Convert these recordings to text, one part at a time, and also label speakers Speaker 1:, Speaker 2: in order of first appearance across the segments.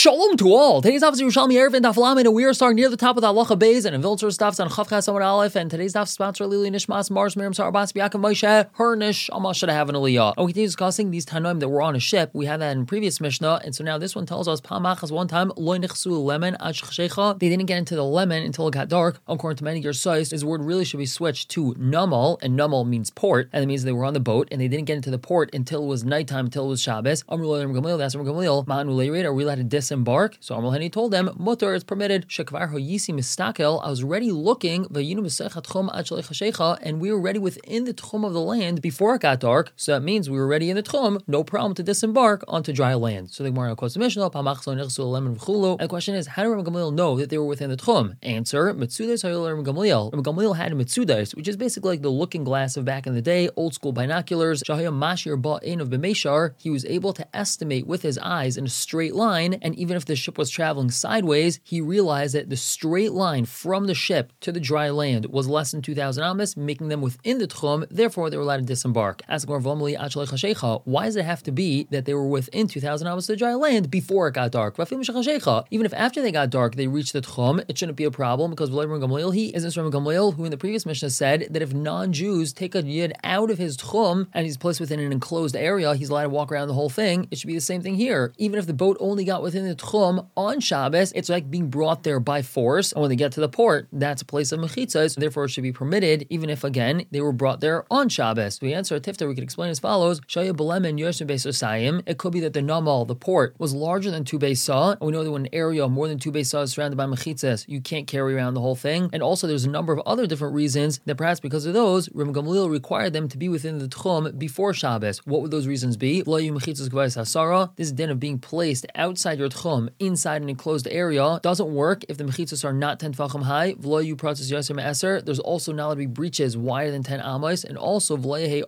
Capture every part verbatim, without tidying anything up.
Speaker 1: Shalom to all. Today's daf is Yerushalmi Erev and Daf Lamed, and we are starting near the top of the Halacha Beis and in Vilter stuffs on Chavchas Amud Aleph. And today's daf is sponsored Lili Nishmas Mars Miriam Sarabas Biakim Moshe Hernish Alma should have an Aliyah. And we continue discussing these Tanoim that were on a ship. We had that in previous Mishnah, and so now this one tells us Pamachas one time Lo Nichsu Lemon Ad Shchecha. They didn't get into the lemon until it got dark. According to many Yerusais, this word really should be switched to Namal, and Namal means port, and it means they were on the boat and they didn't get into the port until it was nighttime, until it was Shabbos. Amru Lo Gamliel, that's Amru Gamliel. Ma'anu Leirid, are we allowed to disembark? So Amr Hani told them, Mutter, it's permitted. Shekvar Hoyisi Mistakel, I was ready looking, Vayinu Mesechat Chum Ad Shlecha, and we were ready within the Tchum of the land before it got dark. So that means we were ready in the Tchum, no problem to disembark onto dry land. So the Gemara quotes the Mishnah, Pamachso Nechsu Lemon V'chulu. And the question is, how did Rabbi Gamliel know that they were within the Tchum? Answer, Mitzudas Hayol Rabbi Gamliel. Rabbi Gamliel had Mitzudas, which is basically like the looking glass of back in the day, old school binoculars. Shahayam Mashir Ba'in of B'Meshar, he was able to estimate with his eyes in a straight line, and even if the ship was traveling sideways, he realized that the straight line from the ship to the dry land was less than two thousand amas, making them within the Tchum, therefore they were allowed to disembark. Ask why does it have to be that they were within two thousand amas to the dry land before it got dark? Even if after they got dark they reached the Tchum, it shouldn't be a problem, because he isn't from Gamliel, who in the previous Mishnah said that if non-Jews take a Yid out of his Tchum and he's placed within an enclosed area, he's allowed to walk around the whole thing. It should be the same thing here. Even if the boat only got within the Tchum on Shabbos, it's like being brought there by force, and when they get to the port, that's a place of mechitzas, so therefore it should be permitted, even if, again, they were brought there on Shabbos. So we answer a tifta, we could explain as follows, Shaya Belemen Yosef Beis Osayim, it could be that the Namal, the port, was larger than two Beis Sah, and we know that when an area more than two Beis Sah is surrounded by mechitzas, you can't carry around the whole thing, and also there's a number of other different reasons that perhaps because of those, Rabbi Gamliel required them to be within the Tchum before Shabbos. What would those reasons be? This din of being placed outside your Tchum, inside an enclosed area, doesn't work if the mechitzos are not ten tefachim high. There's also not allowed to be breaches wider than ten amos, and also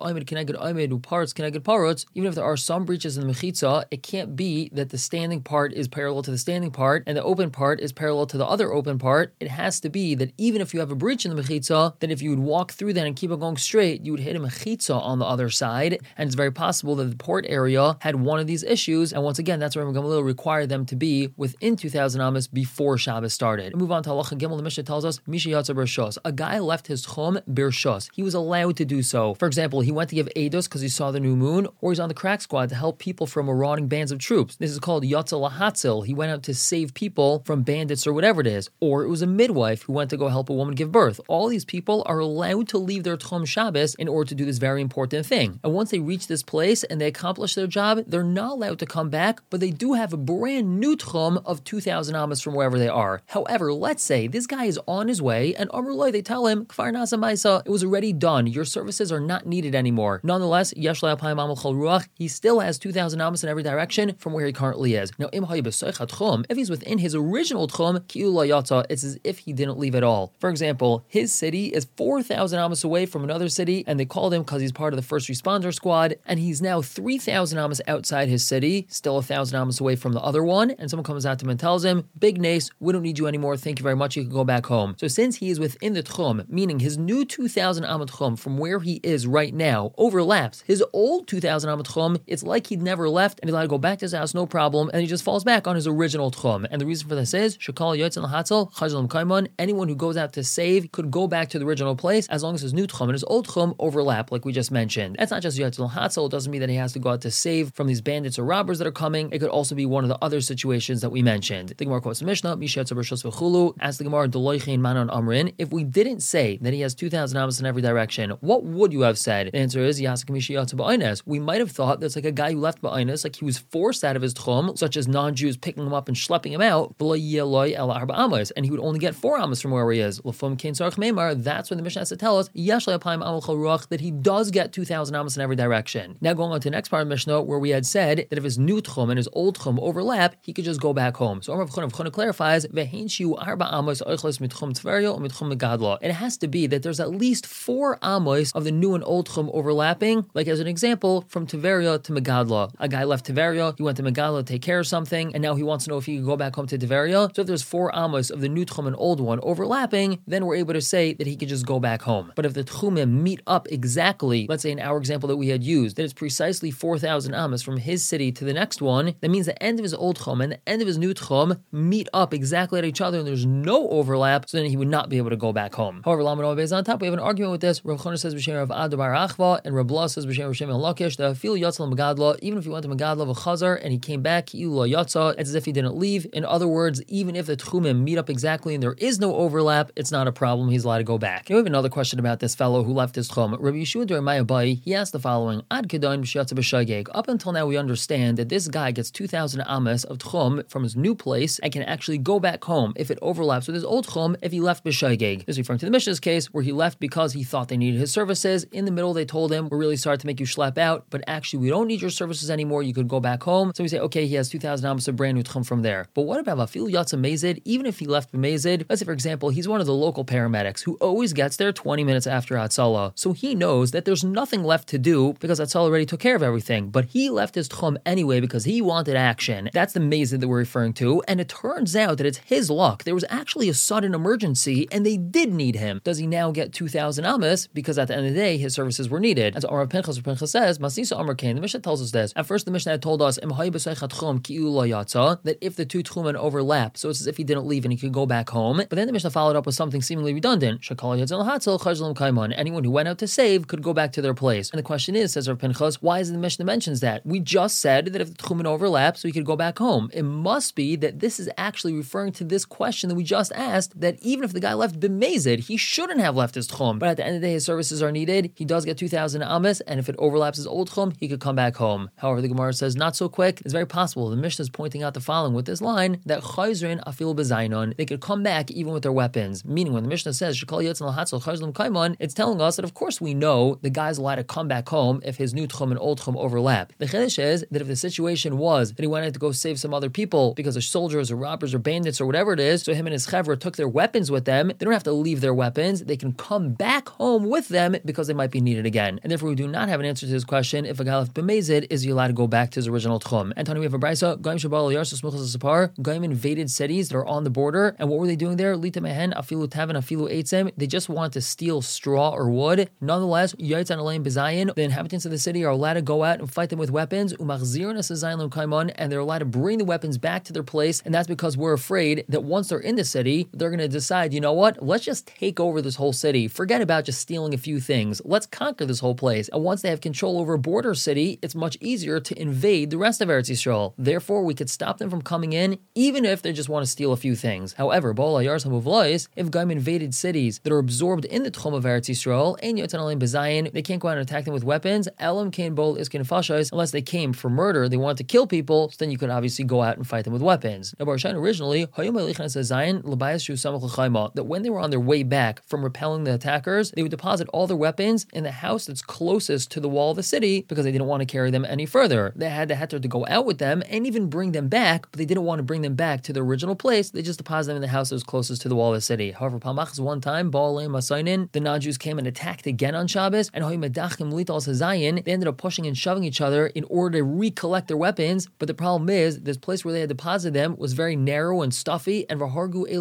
Speaker 1: parts even if there are some breaches in the mechitza, it can't be that the standing part is parallel to the standing part and the open part is parallel to the other open part. It has to be that even if you have a breach in the mechitza, that if you would walk through that and keep it going straight, you would hit a mechitza on the other side, and it's very possible that the port area had one of these issues, and once again, that's why Rabbi Gamliel required them to be within two thousand amas before Shabbos started. And move on to Halacha Gimel. The Mishnah tells us, Misha Yatza Bershos. A guy left his Tchum Bershos. He was allowed to do so. For example, he went to give Eidos because he saw the new moon, or he's on the crack squad to help people from marauding bands of troops. This is called Yatza Lahatzil. He went out to save people from bandits or whatever it is. Or it was a midwife who went to go help a woman give birth. All these people are allowed to leave their Tchum Shabbos in order to do this very important thing. And once they reach this place and they accomplish their job, they're not allowed to come back, but they do have a brand new Tchum of two thousand amas from wherever they are. However, let's say this guy is on his way, and Amrullah, they tell him, Kfar Nasa Maisa, it was already done. Your services are not needed anymore. Nonetheless, Yesh La'apayim Amal Chol Ruach, he still has two thousand amas in every direction from where he currently is. Now, Im Hayi B'Soichat Tchum, if he's within his original Tchum, Ki'u La Yatza, it's as if he didn't leave at all. For example, his city is four thousand amas away from another city, and they called him because he's part of the first responder squad, and he's now three thousand amas outside his city, still one thousand amas away from the other one, and someone comes out to him and tells him, Big Nace, we don't need you anymore, thank you very much, you can go back home. So since he is within the Tchum, meaning his new two thousand amat Tchum from where he is right now overlaps his old two thousand amat Tchum, it's like he'd never left, and he's allowed to go back to his house, no problem, and he just falls back on his original Tchum. And the reason for this is, Shekal Yotzin Lahatzel, Chazal Kaiman, anyone who goes out to save could go back to the original place as long as his new Tchum and his old Tchum overlap, like we just mentioned. That's not just Yotzin Lahatzel, it doesn't mean that he has to go out to save from these bandits or robbers that are coming. It could also be one of the other situations that we mentioned. The Gemara quotes the Mishnah, Misha Yatza Bershos V'chulu, asks the Gemara, Deloichin Manon Amrin, if we didn't say that he has two thousand amas in every direction, what would you have said? The answer is, Yasik Misha Yatza Ba'ines. We might have thought that's like a guy who left Ba'ines, like he was forced out of his Tchum, such as non-Jews picking him up and schlepping him out, and he would only get four amas from where he is. That's when the Mishnah has to tell us, that he does get two thousand amas in every direction. Now going on to the next part of the Mishnah, where we had said that if his new Tchum and his old Tchum overlap, he could just go back home. So Rav Chana clarifies, it has to be that there's at least four amos of the new and old Tchum overlapping. Like as an example, from Tiveria to Megadla. A guy left Tiveria, he went to Megadla to take care of something, and now he wants to know if he can go back home to Tiveria. So if there's four amos of the new Tchum and old one overlapping, then we're able to say that he could just go back home. But if the Tchumim meet up exactly, let's say in our example that we had used, that it's precisely four thousand amos from his city to the next one, that means the end of his old Tchum tchum and the end of his new tchum meet up exactly at each other and there's no overlap, so then he would not be able to go back home. However, Lamed Amud on top, we have an argument with this. Rav Chana says b'shem Rav Ada bar Achva, and Rav Bla says b'shem Rav Shimon Lakish that Afil Yatzal Megadla, even if he went to Megadla v'chazar and he came back, Iula Yatza, it's as if he didn't leave. In other words, even if the tchumim meet up exactly and there is no overlap, it's not a problem. He's allowed to go back. Now, we have another question about this fellow who left his tchum. Rabbi Yeshua during Mayabai, he asked the following: Ad Kedain b'shatza b'shageg. Up until now, we understand that this guy gets two thousand amas of tchum from his new place and can actually go back home if it overlaps with his old tchum if he left b'shageg. This is referring to the Mishnah's case where he left because he thought they needed his services. In the middle, they told him, we're really sorry to make you schlep out, but actually we don't need your services anymore. You could go back home. So we say, okay, he has two thousand amas of brand new tchum from there. But what about Afil Yatza Mezid? Even if he left b'mezid, let's say for example, he's one of the local paramedics who always gets there twenty minutes after Hatzalah. So he knows that there's nothing left to do because Hatzalah already took care of everything. But he left his tchum anyway because he wanted action. That's the mezid that we're referring to. And it turns out that it's his luck. There was actually a sudden emergency and they did need him. Does he now get two thousand amas because at the end of the day his services were needed? And so Rav Pinchas, Rav Pinchas says, Masisa Amar Kain. The Mishnah tells us this. At first the Mishnah had told us that if the two tchumen overlap, so it's as if he didn't leave and he could go back home. But then the Mishnah followed up with something seemingly redundant. Anyone who went out to save could go back to their place. And the question is, says Rav Pinchas, why is it the Mishnah mentions that? We just said that if the tchumen overlap, so he could go back home. It must be that this is actually referring to this question that we just asked, that even if the guy left b'mezid, he shouldn't have left his tchum. But at the end of the day, his services are needed. He does get two thousand amas, and if it overlaps his old tchum, he could come back home. However, the Gemara says not so quick. It's very possible. The Mishnah is pointing out the following with this line, that chayzrin afil b'zaynon, they could come back even with their weapons. Meaning when the Mishnah says shekol yotzin l'hatzal chayzlim kaimon, it's telling us that of course we know the guy's allowed to come back home if his new tchum and old tchum overlap. The chiddush is that if the situation was that he wanted to go save some other people because they're soldiers or robbers or bandits or whatever it is, so him and his chevra took their weapons with them, they don't have to leave their weapons. They can come back home with them because they might be needed again. And therefore we do not have an answer to this question. If a guy left b'mezid, is he allowed to go back to his original tchum? And Tony, we have a brisa, Goyim Shabal Yarsa Smuchas Sapar, Goyim invaded cities that are on the border, and what were they doing there? Lita Mehen, Afilu Tavin, Afilu Eitzem. They just want to steal straw or wood. Nonetheless, Yaitzan Aleim Bezayin, the inhabitants of the city are allowed to go out and fight them with weapons, Umachzirun Asazayin Kaimon, and they're allowed to bring the weapons back to their place, and that's because we're afraid that once they're in the city, they're going to decide, you know what, let's just take over this whole city. Forget about just stealing a few things. Let's conquer this whole place. And once they have control over a border city, it's much easier to invade the rest of Eretz Yisrael. Therefore, we could stop them from coming in, even if they just want to steal a few things. However, if Goyim invaded cities that are absorbed in the Tchum of Eretz Yisrael, they can't go out and attack them with weapons, unless they came for murder, they wanted to kill people, so then you could obviously go out and fight them with weapons. Now, Baruch Hashem, originally, that when they were on their way back from repelling the attackers, they would deposit all their weapons in the house that's closest to the wall of the city because they didn't want to carry them any further. They had the heter to go out with them and even bring them back, but they didn't want to bring them back to the original place. They just deposited them in the house that was closest to the wall of the city. However, Palmachas one time, the non-Jews came and attacked again on Shabbos, and they ended up pushing and shoving each other in order to recollect their weapons. But the problem is, this place where they had deposited them was very narrow and stuffy, and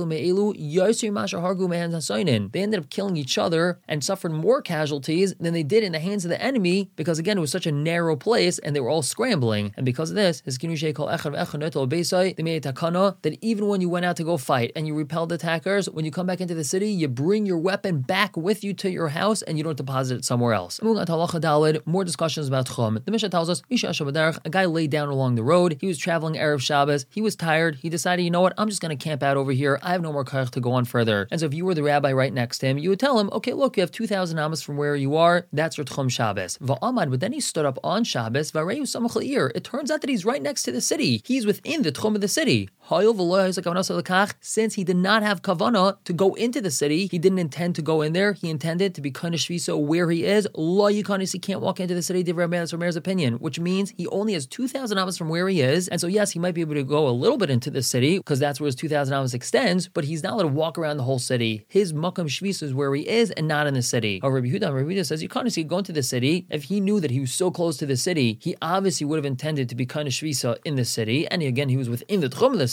Speaker 1: they ended up killing each other and suffered more casualties than they did in the hands of the enemy, because again, it was such a narrow place and they were all scrambling. And because of this, they made a takana that even when you went out to go fight and you repelled attackers, when you come back into the city, you bring your weapon back with you to your house and you don't deposit it somewhere else. Moving on to halacha daled, more discussions about chum. The Mishnah tells us, a guy laid down along the road. He was traveling Erev Shabbos. He was tired. He decided, you know what, I'm just going to camp out over here. I have no more koach to go on further. And so if you were the rabbi right next to him, you would tell him, okay, look, you have two thousand amas from where you are. That's your Tchum Shabbos. Va'amad, but then he stood up on Shabbos. V'areyu samach la'ir. It turns out that he's right next to the city. He's within the Tchum of the city. Since he did not have kavana to go into the city, he didn't intend to go in there. He intended to be kind of shvisa where he is. Lo yikanis, he can't walk into the city. Divrei Rameir, that's Rameir's opinion, which means he only has two thousand amas from where he is. And so yes, he might be able to go a little bit into the city because that's where his two thousand amas extends, but he's not allowed to walk around the whole city. His makam shvisa is where he is and not in the city. However, Rabbi Yehuda, Rabbi Yehuda says you can't see go into the city. If he knew that he was so close to the city, he obviously would have intended to be kind of shvisa in the city. And again, he was within the tchum of the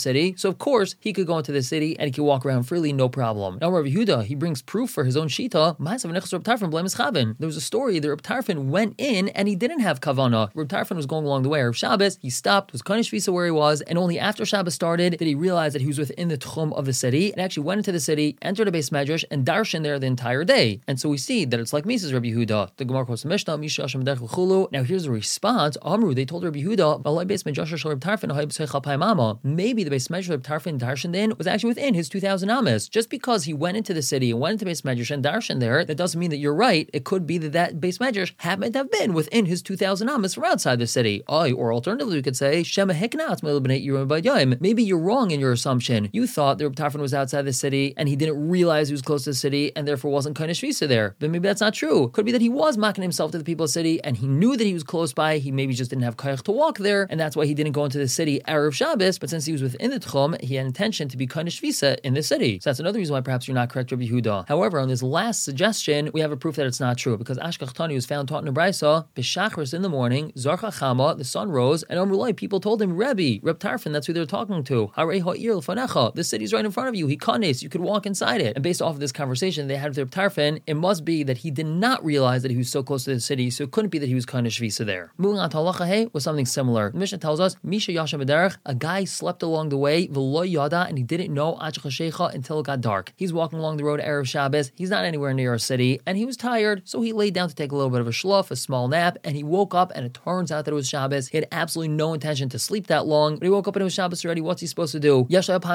Speaker 1: city, so of course he could go into the city and he could walk around freely, no problem. Now Rabbi Yehuda, he brings proof for his own shita. There was a story that Reb Tarfon went in and he didn't have kavana. Reb Tarfon was going along the way of Shabbos, he stopped, was kind of shvisa where he was, and only after Shabbos started did he realize that he was within the tchum of the city, and actually went into the city, entered a base medrash, and darshan there the entire day. And so we see that it's like Mises Rabbi Yehuda. The Gemara quotes the Mishnah, Misha Hashem Derech L'chulu. Now here's the response. Amru, they told Rabbi Yehuda, Malay base medrash shel Reb Tarfon hay b'seichal paimama. Maybe the base medrash Reb Tarfon darshan in was actually within his two thousand amas. Just because he went into the city and went into base medrash and darshan there, that doesn't mean that you're right. It could be that that base medrash happened to have been within his two thousand amas from outside the city. Ay, or alternatively, we could say Shema Hiknat Melibnei Yerim B'Yayim. Maybe you're wrong in your assumption. You thought that Reb Tarfon was outside the city and he didn't realize he was close to the city and therefore wasn't kind of shvisa there. But maybe that's not true. Could be that he was mocking himself to the people of the city and he knew that he was close by. He maybe just didn't have kayach to walk there, and that's why he didn't go into the city Erev Shabbos. But since he was within the tchum, he had intention to be kind of shvisa in the city. So that's another reason why perhaps you're not correct, Rabbi Yehuda. However, on this last suggestion, we have a proof that it's not true, because Ashkach Tani was found taught in a brayso b'shachris in the morning, Zarcha Chama, the sun rose, and Amrulai, people told him, Rebbe, Reb Tarfon, that's who they're talking to. Harei ha'ir l'fanecha, the city's right in front of you. He kanes, you could walk inside it. And based off of this conversation they had with Reb Tarfon, it must be that he did not realize that he was so close to the city, so it couldn't be that he was kind of shvisa there. Moving on to halacha hey was something similar. The Mishnah tells us, Misha Yashem B'derech, a guy slept along the way, v'lo yada, and he didn't know until it got dark. He's walking along the road Erev Shabbos, he's not anywhere near a city, and he was tired, so he laid down to take a little bit of a shluff, a small nap, and he woke up, and it turns out that it was Shabbos. He had absolutely no intention to sleep that long, but he woke up and it was Shabbos already. What's he supposed to do?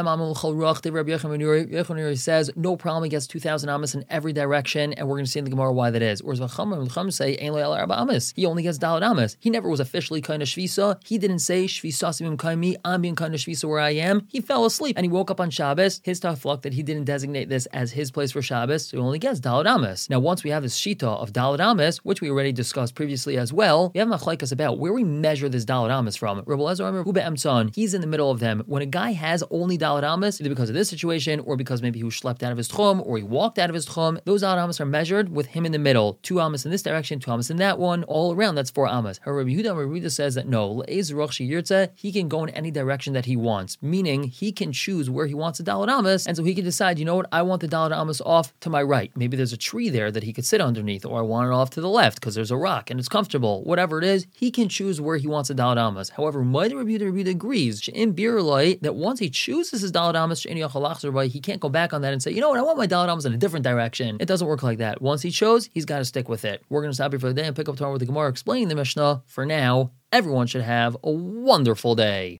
Speaker 1: Yechon says, no problem, he gets two thousand amas in every direction, and we're going to see in the Gemara why that is. Whereas the Chacham say, he only gets daled amas. He never was officially kind of shvisa. He didn't say, shvisasim kaimi, I'm being kind of shvisa where I am. He fell asleep, and he woke up on Shabbos. His tough luck that he didn't designate this as his place for Shabbos, so he only gets daled amas. Now, once we have this shita of daled amas, which we already discussed previously as well, we have machlaikas about where we measure this daled amas from. Rabbi Elazar Hu be'emtzon, he's in the middle of them. When a guy has only daled amas, either because of this situation, or because maybe he was schlepped out of his tchum, or he walked out of his tchum, those daled amas are measured with him in the middle. Two amas in this direction, two amas in that one, all around, that's four amas. However, Rabbi Yehuda Rabbi Yehuda says that no, he can go in any direction that he wants, meaning he can choose where he wants the daled amas, and so he can decide, you know what, I want the daled amas off to my right. Maybe there's a tree there that he could sit underneath, or I want it off to the left because there's a rock and it's comfortable. Whatever it is, he can choose where he wants the daled amas. However, Rabbi Yehuda agrees in Birulai that once he chooses his daled amas, he can't go back on that and say, you know what, I want my daled amas in a different direction. It doesn't work like that. Once he chose, he's got to stick with it. We're going to stop here for the day and pick up tomorrow with the Gemara explaining the Mishnah. For now, everyone should have a wonderful day.